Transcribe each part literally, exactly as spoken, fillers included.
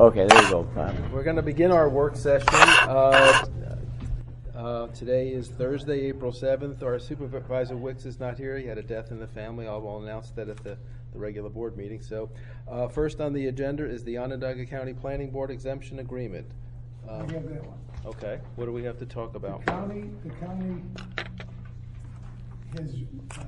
Okay, there you go, Bob. We're going to begin our work session. Uh, uh, today is Thursday, April seventh. Our Supervisor Wicks is not here. He had a death in the family. I will announce that at the, the regular board meeting. So uh, first on the agenda is the Onondaga County Planning Board Exemption Agreement. Um, We have that one. Okay, what do we have to talk about? The county, the county has uh,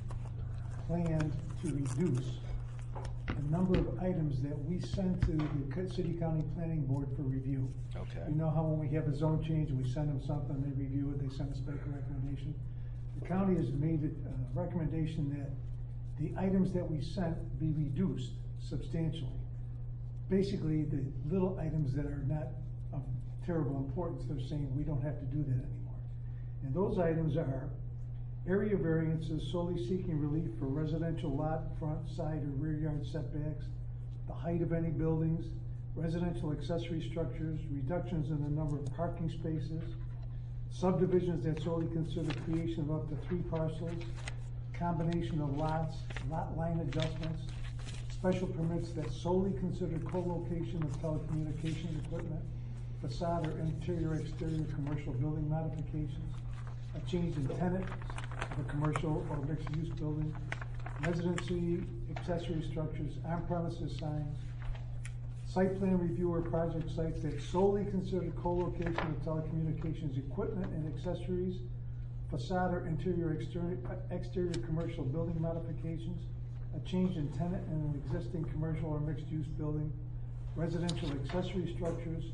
planned to reduce the number of items that we send to the city county planning board for review. Okay. You know how when we have a zone change, we send them something, they review it, they send us back a recommendation? The county has made a recommendation that the items that we sent be reduced substantially. Basically, the little items that are not of terrible importance, they're saying we don't have to do that anymore. And those items are area variances solely seeking relief for residential lot, front, side, or rear yard setbacks, the height of any buildings, residential accessory structures, reductions in the number of parking spaces, subdivisions that solely consider creation of up to three parcels, combination of lots, lot line adjustments, special permits that solely consider co-location of telecommunications equipment, facade or interior exterior commercial building modifications, a change in tenant of a commercial or mixed-use building, residency, accessory structures, on-premises signs, site plan review or project sites that solely consider co-location of telecommunications equipment and accessories, facade or interior exterior, exterior commercial building modifications, a change in tenant in an existing commercial or mixed-use building, residential accessory structures,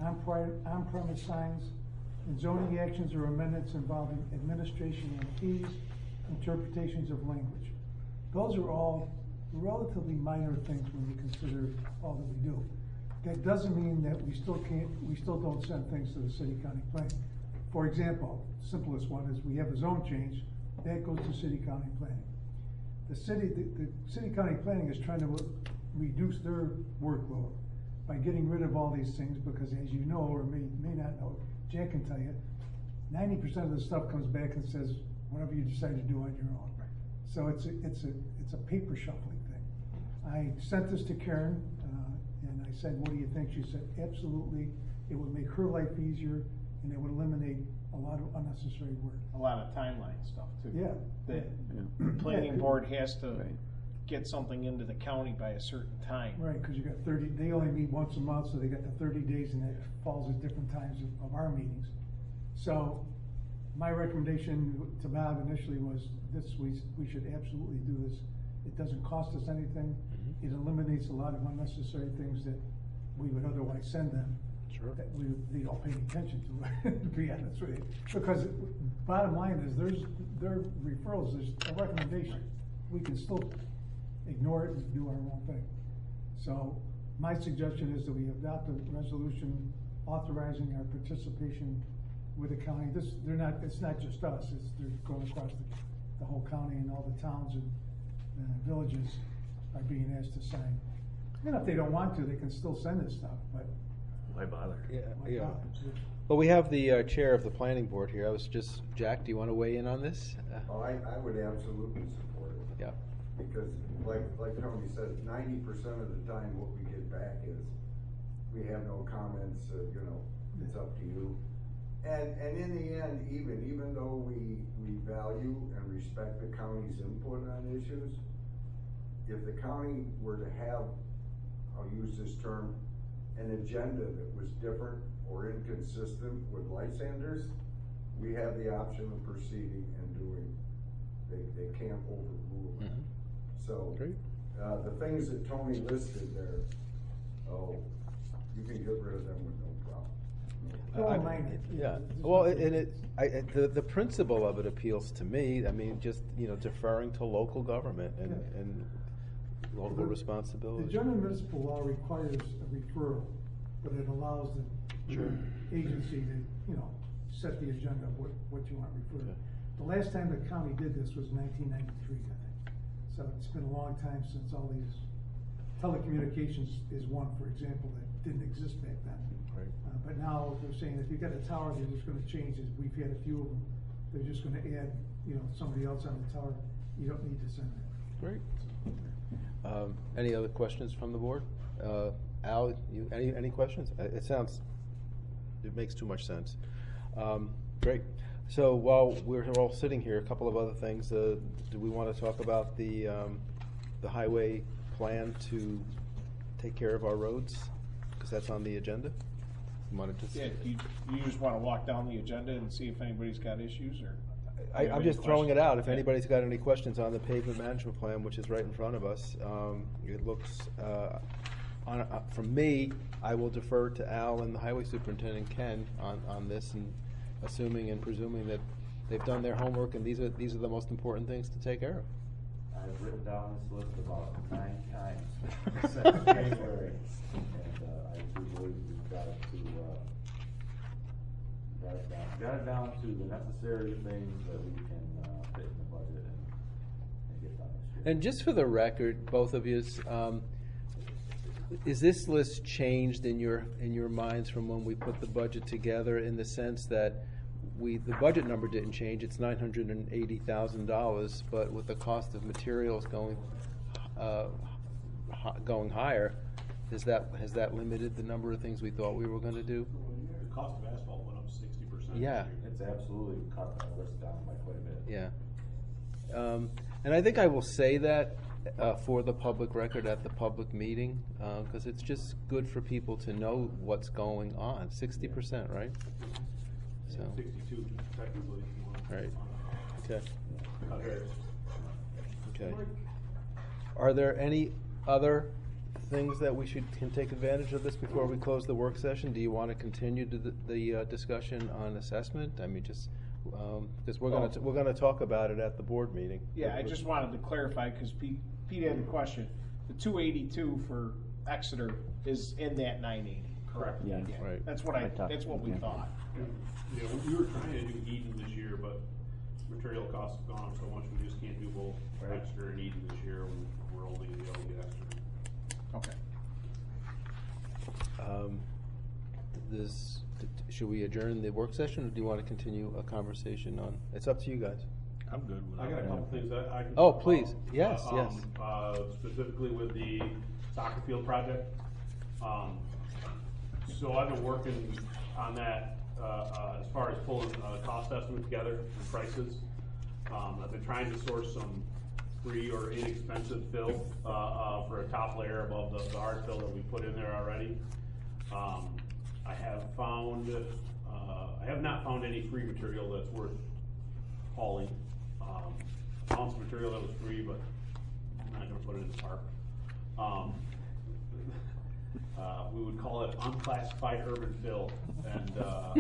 on-premise signs, and zoning actions or amendments involving administration and fees, interpretations of language. Those are all relatively minor things when you consider all that we do. That doesn't mean that we still can't, we still don't send things to the city county planning. For example, simplest one is we have a zone change, that goes to city county planning. The city, the, the city county planning is trying to reduce their workload by getting rid of all these things because, as you know, or may, may not know, Jack can tell you, ninety percent of the stuff comes back and says, whatever you decide to do on your own. So it's a, it's a, it's a paper shuffling thing. I sent this to Karen, uh, and I said, what do you think? She said, absolutely, it would make her life easier, and it would eliminate a lot of unnecessary work. A lot of timeline stuff too. Yeah. The Yeah. planning Yeah. board has to Right. get something into the county by a certain time. Right, because you got thirty, they only meet once a month, so they got the thirty days, and it falls at different times of, of our meetings. So, my recommendation to Bob initially was this, we, we should absolutely do this. It doesn't cost us anything. Mhm. It eliminates a lot of unnecessary things that we would otherwise send them. Sure. That we, they don't pay any attention to, to be honest with you. Because bottom line is, there's, their referrals, there's a recommendation. We can still ignore it and do our own thing. So, my suggestion is that we adopt a resolution authorizing our participation with the county. This, they're not, it's not just us, it's, they're going across the, the whole county, and all the towns and uh, villages are being asked to sign. And if they don't want to, they can still send this stuff, but. Why bother? Yeah, why yeah. not? Well, we have the uh, chair of the planning board here. I was just, Jack, do you want to weigh in on this? Uh, Oh, I, I would absolutely support it. Yeah. Because like, like Tony says, ninety percent of the time what we get back is, we have no comments, uh, you know, it's up to you. And, and in the end, even, even though we, we value and respect the county's input on issues, if the county were to have, I'll use this term, an agenda that was different or inconsistent with Lysanders, we have the option of proceeding and doing. They, they can't overrule that. Mhm. So, Great. uh, the things that Tony listed there, oh, you can get rid of them with no problem. No Well, I- mine- Yeah, it's well, not- and it, I, I- the, the principle of it appeals to me. I mean, just, you know, deferring to local government and, Yeah. and local The- responsibility. The general municipal law requires a referral, but it allows the Sure. agency to, you know, set the agenda of what, what you want referred. Okay. The last time the county did this was nineteen ninety-three, I think. So it's been a long time since all these, telecommunications is one, for example, that didn't exist back then. Right. Uh, but now they're saying if you've got a tower, they're just gonna change it. We've had a few of them. They're just gonna add, you know, somebody else on the tower. You don't need to send it. Great. Um, any other questions from the board? Uh, Al? Al, you, any, any questions? Uh, It sounds, it makes too much sense. Um, Great. So while we're all sitting here, a couple of other things. Uh, Do we want to talk about the, um, the highway plan to take care of our roads? Because that's on the agenda. You wanted to? Yeah, you, you just wanna walk down the agenda and see if anybody's got issues, or? I, you have I'm any just throwing it questions? out. If Yeah. anybody's got any questions on the pavement management plan, which is right in front of us, um, it looks, uh, on, uh, from me, I will defer to Al and the highway superintendent, Ken, on, on this, and assuming and presuming that they've done their homework, and these are, these are the most important things to take care of. I've written down this list about nine times since January, and uh, I do believe we've got it to, uh, got it down, got it down to the necessary things that we can uh, fit in the budget and, and get done this year. And just for the record, both of yous, um, is this list changed in your, in your minds from when we put the budget together, in the sense that we, the budget number didn't change, it's nine hundred and eighty thousand dollars, but with the cost of materials going, uh, hi- going higher, is that, has that limited the number of things we thought we were gonna do? The cost of asphalt went up sixty percent. Yeah. It's absolutely cut the list down by quite a bit. Yeah. Um, and I think I will say that, uh, for the public record at the public meeting, uh, cause it's just good for people to know what's going on, sixty percent, right? So, Sixty-two technically. if you want to- Right. okay, Cut hairs. okay. Are there any other things that we should, can take advantage of this before we close the work session? Do you wanna continue to the, the, uh, discussion on assessment? I mean, just, um, cause we're gonna, Oh. we're gonna talk about it at the board meeting. Yeah, I just wanted to clarify, cause Pete, Pete had a question. The two eighty-two for Exeter is in that nine eighty, correct? Yeah. Right. That's what I, I talked- that's what we yeah. thought. Yeah, we were trying to do Eden this year, but material costs have gone up so much, we just can't do both Exeter and Eden this year. We- We're only gonna be able to get Exeter. Okay. Um, this, should we adjourn the work session, or do you want to continue a conversation on, it's up to you guys. I'm good with I got a that. couple things that I can. Oh, talk please. about. Yes, Uh, yes. um, Uh, specifically with the soccer field project. Um, so I've been working on that, uh, uh, as far as pulling a cost estimate together and prices. Um, I've been trying to source some free or inexpensive fill, uh, uh, for a top layer above the, the hard fill that we put in there already. Um, I have found, uh, I have not found any free material that's worth hauling. Um, found some material that was free, but I'm not gonna put it in the park. Um, uh, we would call it unclassified urban fill, and, uh.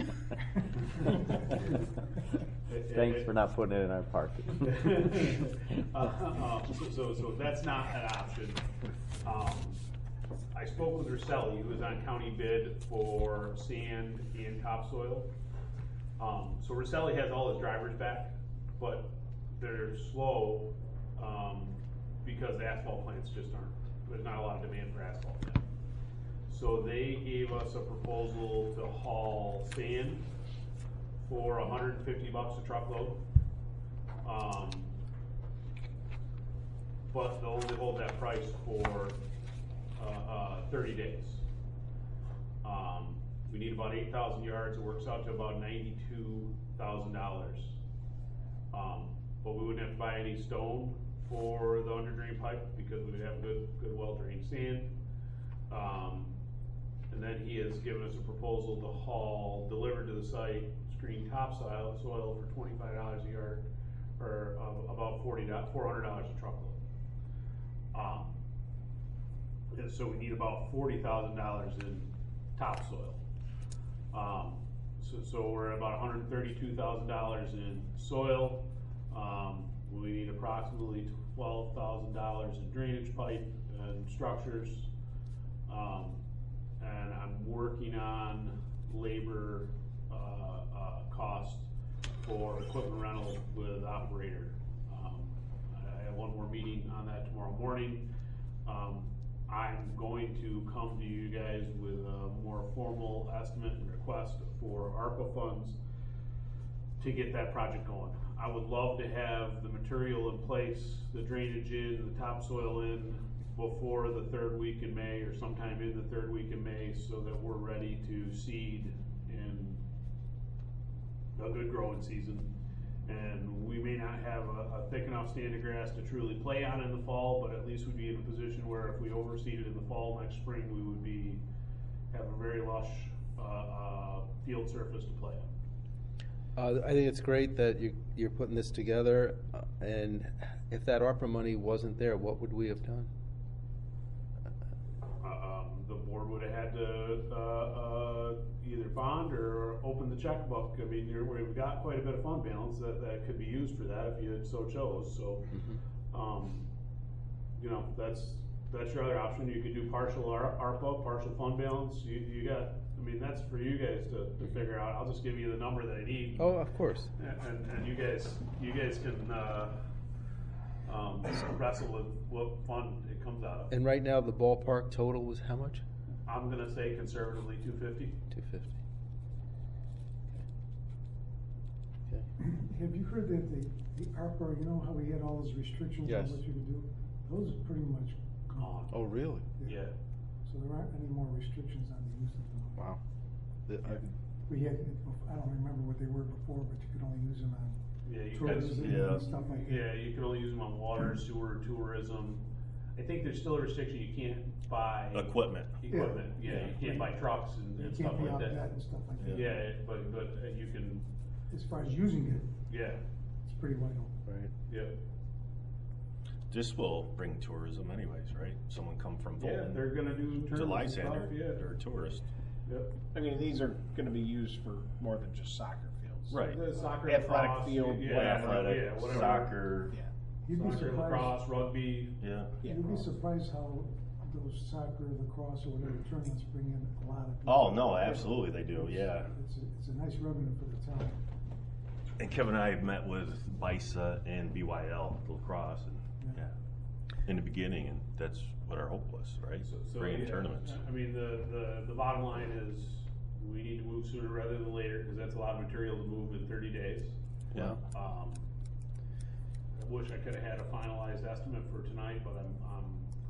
it- Thanks it- for not putting it in our park. Uh, um, so, so, so that's not an option. Um, I spoke with Roselli, who was on county bid for sand and topsoil. Um, so Roselli has all his drivers back, but they're slow, um, because the asphalt plants just aren't, there's not a lot of demand for asphalt yet. So they gave us a proposal to haul sand for hundred and fifty bucks a truckload. Um, but they'll only hold that price for, uh, uh, thirty days. Um, we need about eight thousand yards, it works out to about ninety-two thousand dollars. Um, but we wouldn't have to buy any stone for the under drain pipe, because we would have good, good well drained sand. Um, and then he has given us a proposal to haul, delivered to the site, screen topsoil, soil for twenty-five dollars a yard, or uh, about forty, four hundred dollars a truckload. Um, and so we need about forty thousand dollars in topsoil. Um, so, so we're at about one hundred thirty-two thousand dollars in soil. Um, we need approximately twelve thousand dollars in drainage pipe and structures. Um, and I'm working on labor, uh, uh, cost for equipment rental with operator. Um, I have one more meeting on that tomorrow morning. Um, I'm going to come to you guys with a more formal estimate and request for ARPA funds to get that project going. I would love to have the material in place, the drainage in, the topsoil in before the third week in May or sometime in the third week in May so that we're ready to seed in a good growing season. And we may not have a, a thick enough stand of grass to truly play on in the fall, but at least we'd be in a position where if we overseeded in the fall next spring, we would be, have a very lush, uh, uh, field surface to play on. Uh, I think it's great that you, you're putting this together, uh, and if that ARPA money wasn't there, what would we have done? Uh, um, the board would have had to, uh, uh, either bond or open the checkbook. I mean, there, we've got quite a bit of fund balance that, that could be used for that if you so chose, so, um, you know, that's, that's your other option. You could do partial Ar- ARPA, partial fund balance, you, you got, I mean, that's for you guys to, to figure out. I'll just give you the number that I need. Oh, of course. And, and, and you guys, you guys can, uh, um, wrestle with what fund it comes out of. And right now, the ballpark total was how much? I'm gonna say conservatively two fifty. Two fifty. Okay. Have you heard that the, the ARPA, you know how we had all those restrictions on Yes. what you could do? Those are pretty much gone. Oh, really? Yeah. So there aren't any more restrictions on the use of them. Wow. The- I- We had, I don't remember what they were before, but you could only use them on Yeah, you guys, tourism yeah. and stuff like that. yeah, you can only use them on water, sewer, tourism. I think there's still a restriction, you can't buy. Equipment. Equipment, yeah, Yeah. you can't buy trucks and, You and can't stuff be like out that. that and stuff like that. Yeah, but, but uh, you can, As far as using it, yeah, it's pretty wide open. Right. yeah. This will bring tourism anyways, right? Someone come from Yeah, Fulton they're gonna do to tournaments and stuff, Lysander, yeah. they're a tourist. Yep. I mean, these are gonna be used for more than just soccer fields. Right. The soccer, Athletic lacrosse, field, yeah, Athletic, yeah, whatever. soccer, Yeah. You'd be Soccer, surprised, lacrosse, rugby, yeah. Yeah. you'd be surprised how those soccer, lacrosse, or whatever tournaments bring in a lot of people. Oh, no, absolutely they do, yeah. It's a, it's a nice revenue for the town. And Kevin and I have met with BISA and B Y L lacrosse and, Yeah. yeah, in the beginning, and that's what our hope was, right? So, so, Bringing yeah, tournaments. I mean, the, the, the bottom line is, we need to move sooner rather than later, cause that's a lot of material to move in thirty days. Yeah. Um, I wish I could've had a finalized estimate for tonight, but I'm, um,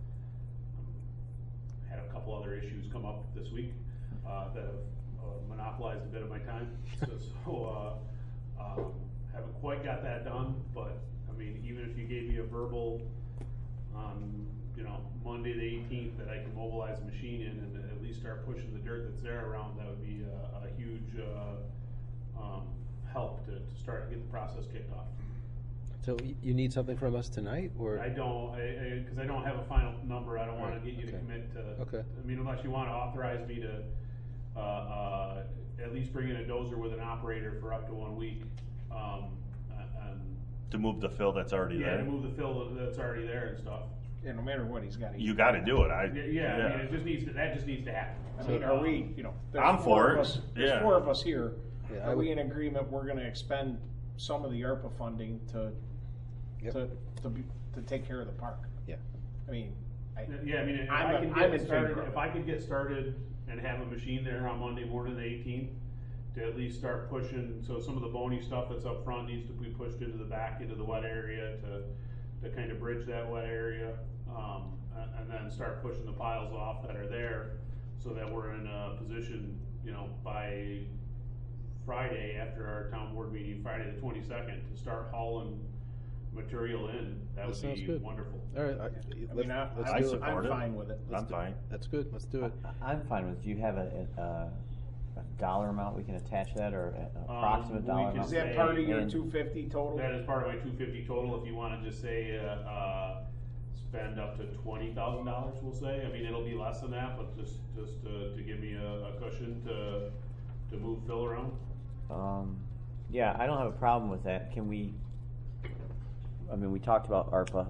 I'm- had a couple other issues come up this week, uh, that have uh, monopolized a bit of my time. So, so, uh, um, haven't quite got that done, but, I mean, even if you gave me a verbal, um, you know, Monday the eighteenth, that I can mobilize a machine in and at least start pushing the dirt that's there around, that would be a, a huge, uh, um, help to, to start, get the process kicked off. So y- you need something from us tonight, or? I don't, I, I, cause I don't have a final number, I don't wanna Right, get you to okay. commit to. Okay. I mean, unless you wanna authorize me to, uh, uh, at least bring in a dozer with an operator for up to one week, um, a- and. To move the fill that's already Yeah, there. to move the fill that's already there and stuff. Yeah, no matter what, he's gotta. You gotta do it, I, Yeah, yeah, I mean, it just needs to, that just needs to happen. I mean, are we, you know, there's I'm four for of it, us, there's yeah. four of us here. Yeah, I Are we would- in agreement, we're gonna expend some of the ARPA funding to, Yep. to, to be, to take care of the park? Yeah. I mean, I. Yeah, I mean, if I'm I a- could I'm get in started, favor of if it. I could get started and have a machine there on Monday morning, the eighteenth, to at least start pushing, so some of the bony stuff that's up front needs to be pushed into the back, into the wet area to, to kind of bridge that wet area. Um, a- and then start pushing the piles off that are there, so that we're in a position, you know, by Friday after our town board meeting, Friday the twenty-second, to start hauling material in. That That would sounds be good. wonderful. All right, I, I let's, mean, I, let's I do it. support I'm it. fine with it. Let's I'm do- fine. That's good, let's do it. I- I'm fine with it. Do you have a, a, a dollar amount we can attach that, or an Um, approximate we dollar could amount? Is that part of your And- two fifty total? That is part of my two fifty total. If you wanna just say, uh, uh, spend up to twenty thousand dollars, we'll say. I mean, it'll be less than that, but just, just to, to give me a, a cushion to, to move Phil around. Um, yeah, I don't have a problem with that. Can we, I mean, we talked about ARPA,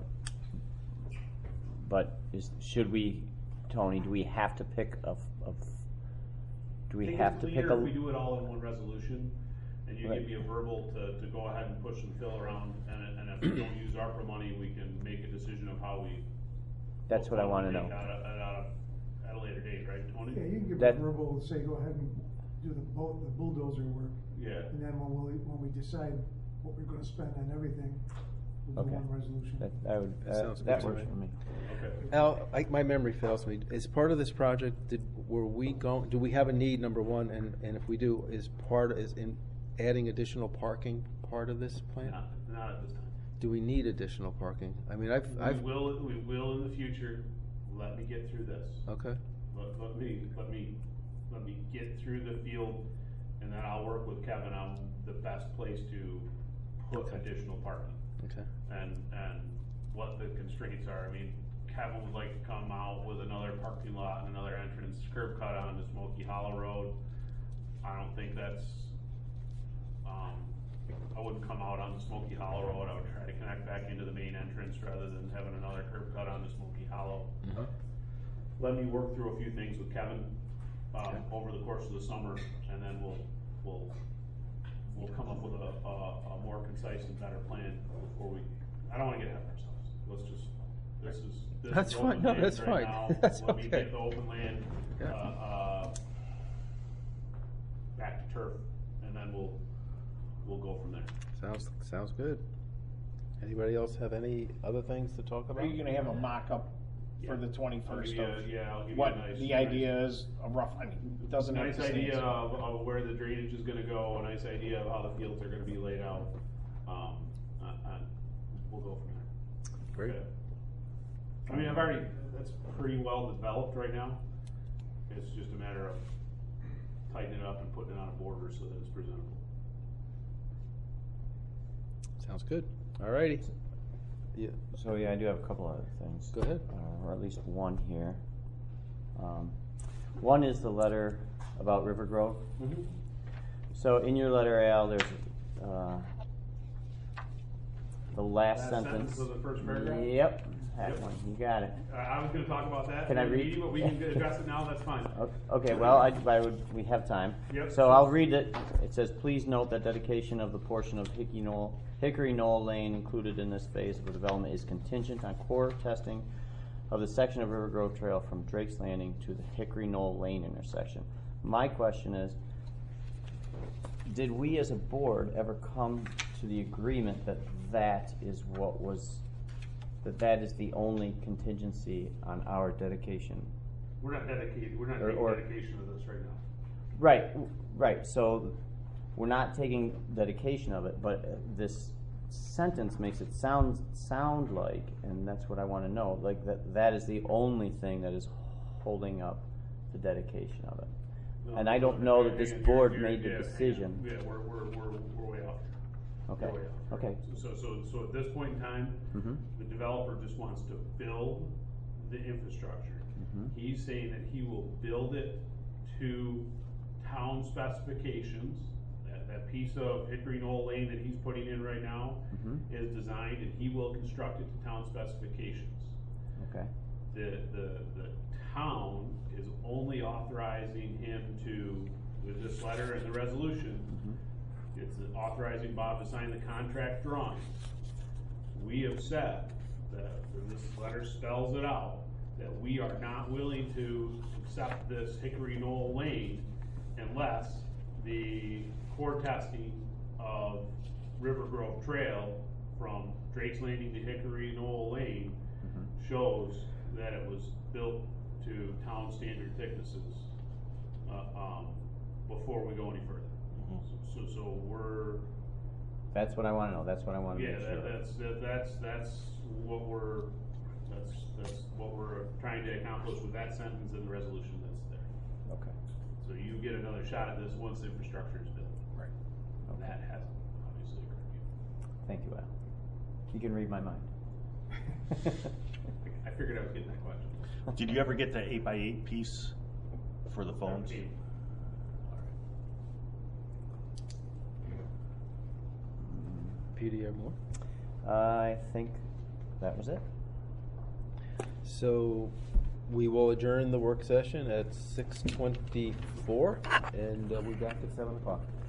but is, should we, Tony, do we have to pick a, f- a f- do we I think have it's to pick cleaner a? if we do it all in one resolution, and you Right. give me a verbal to, to go ahead and push and fill around, and, and if we don't use ARPA money, we can make a decision of how we. That's what I we wanna take know. At a, at a, at a later date, right, Tony? Yeah, you can give a That- verbal, say, go ahead and do the bull, the bulldozer work. Yeah. And then when we, when we decide what we're gonna spend on everything, We'll do Okay. one resolution. That, that would, That that, sounds that good to works me. for me. Okay. Al, I, my memory fails me. Is part of this project, did, were we going, do we have a need, number one, and, and if we do, is part, is in adding additional parking part of this plan? Not, not at this time. Do we need additional parking? I mean, I've, We I've, will, we will in the future. Let me get through this. okay, Let, let me, let me, let me get through the field, and then I'll work with Kevin on the best place to put Okay. additional parking. okay. And, and what the constraints are. I mean, Kevin would like to come out with another parking lot and another entrance curb cut onto Smoky Hollow Road. I don't think that's, um, I wouldn't come out on the Smoky Hollow Road. I would try to connect back into the main entrance rather than having another curb cut onto Smoky Hollow. Mhm. Let me work through a few things with Kevin, um, Okay. over the course of the summer, and then we'll, we'll, we'll come up with a, a, a more concise and better plan before we, I don't wanna get ahead of ourselves. Let's just, this is, this That's is fine. open No, land that's right fine. now. That's Let me okay. get the open land, uh, Yeah. uh, back to turf, and then we'll, we'll go from there. Sounds, sounds good. Anybody else have any other things to talk about? Are you gonna have a mock-up for Yeah. the I'll twenty-first give you of a- yeah, I'll give you a what nice- the nice- idea is, a rough, I mean, it doesn't have Nice to stay. idea of, of where the drainage is gonna go, a nice idea of how the fields are gonna be laid out, um, uh, and we'll go from there. Great. Okay. I mean, I've already, that's pretty well developed right now. It's just a matter of tightening it up and putting it on a border so that it's presentable. Sounds good. All righty. Yeah, So, yeah, I do have a couple other things. Go ahead. Uh, or at least one here. Um, one is the letter about River Grove. Mm-hmm. So in your letter, Al, there's, uh, the last Last sentence. sentence of the first paragraph? Yep, that Yep. one, you got it. I, I was gonna talk about that Can in I the read? meeting, but we can address it now, that's fine. O- Okay, well, I, I would, we have time. Yep. So I'll read it. It says, please note that dedication of the portion of Hickey Knoll, Hickory Knoll Lane included in this phase of the development is contingent on core testing of the section of River Grove Trail from Drake's Landing to the Hickory Knoll Lane intersection. My question is, did we as a board ever come to the agreement that that is what was, that that is the only contingency on our dedication? We're not dedicated, we're not Or- taking or- dedication of this right now. Right, right, so we're not taking dedication of it, but uh, this sentence makes it sound, sound like, and that's what I wanna know, like that, that is the only thing that is holding up the dedication of it. No, And I don't no, know hang that this on, board you're- made the you're- yeah, hang on. decision. Yeah, we're, we're, we're, we're way off. Okay, We're way off. okay. So, so, so at this point in time, Mhm. the developer just wants to build the infrastructure. Mhm. He's saying that he will build it to town specifications. That, that piece of Hickory Knoll Lane that he's putting in right now Mhm. is designed, and he will construct it to town specifications. Okay, The, the, the town is only authorizing him to, with this letter and the resolution, Mhm. it's authorizing Bob to sign the contract drawings. We have said that, and this letter spells it out, that we are not willing to accept this Hickory Knoll Lane unless the core testing of River Grove Trail from Drake's Landing to Hickory Knoll Lane Mhm. shows that it was built to town standard thicknesses, uh, um, before we go any further. So, so we're, that's what I wanna know, that's what I wanna yeah, make sure. that, that's, that, that's, that's what we're, that's, that's what we're trying to accomplish with that sentence and the resolution that's there. Okay, So you get another shot at this once the infrastructure is built. Right. And that hasn't obviously occurred yet. thank you, Al. You can read my mind. I figured I was getting that question. Did you ever get the eight by eight piece for the phones? Seventeen. Peter, you have more? I think that was it. So we will adjourn the work session at six twenty-four, and uh, we'll be back at seven o'clock.